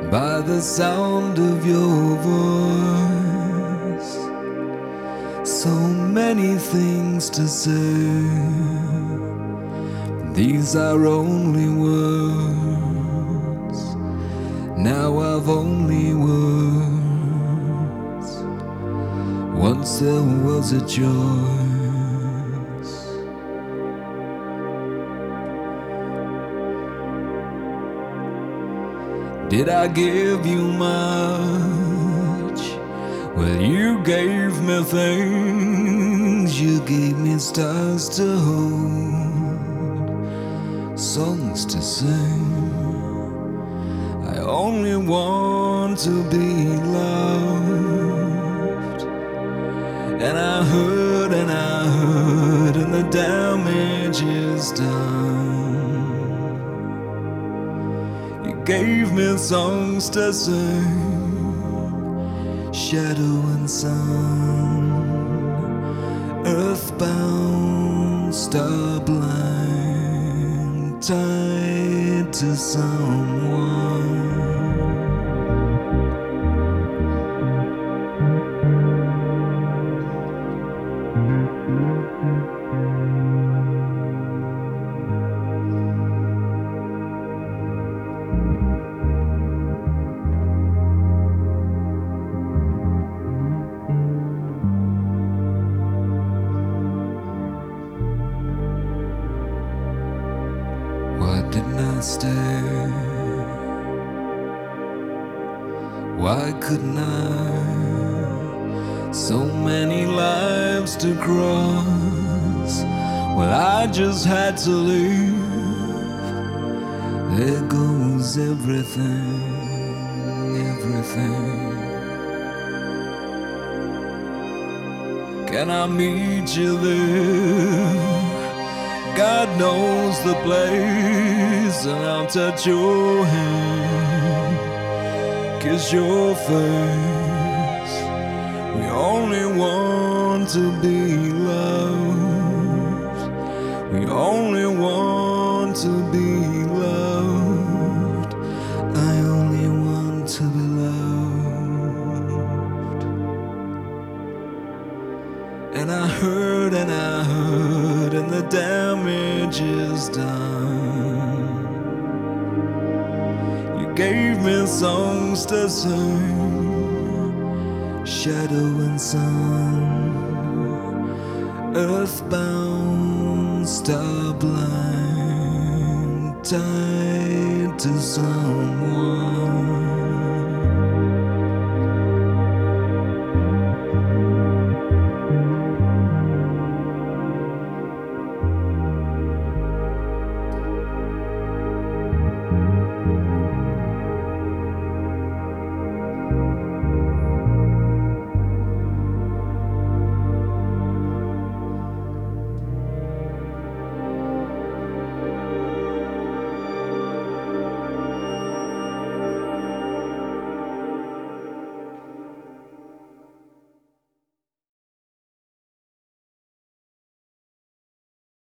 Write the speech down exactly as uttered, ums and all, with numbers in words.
by the sound of your voice. So many things to say, these are only words. Now I've only words. Once there was a choice. Did I give you much? Well, you gave me things. You gave me stars to hold, songs to sing. I only want to be loved. And I heard and I heard, and the damage is done. You gave me songs to sing, shadow and sun, earthbound, star blind, tied to someone. Why didn't I stay? Why couldn't I? So many lives to cross. Well, I just had to leave. There goes everything, everything. Can I meet you there? God knows the place, and I'll touch your hand, kiss your face. We only want to be loved. We only want to be loved. I only want to be loved. And I heard and I heard, and the damage is done. You gave me songs to sing, shadow and sun, earthbound, star blind, tied to someone.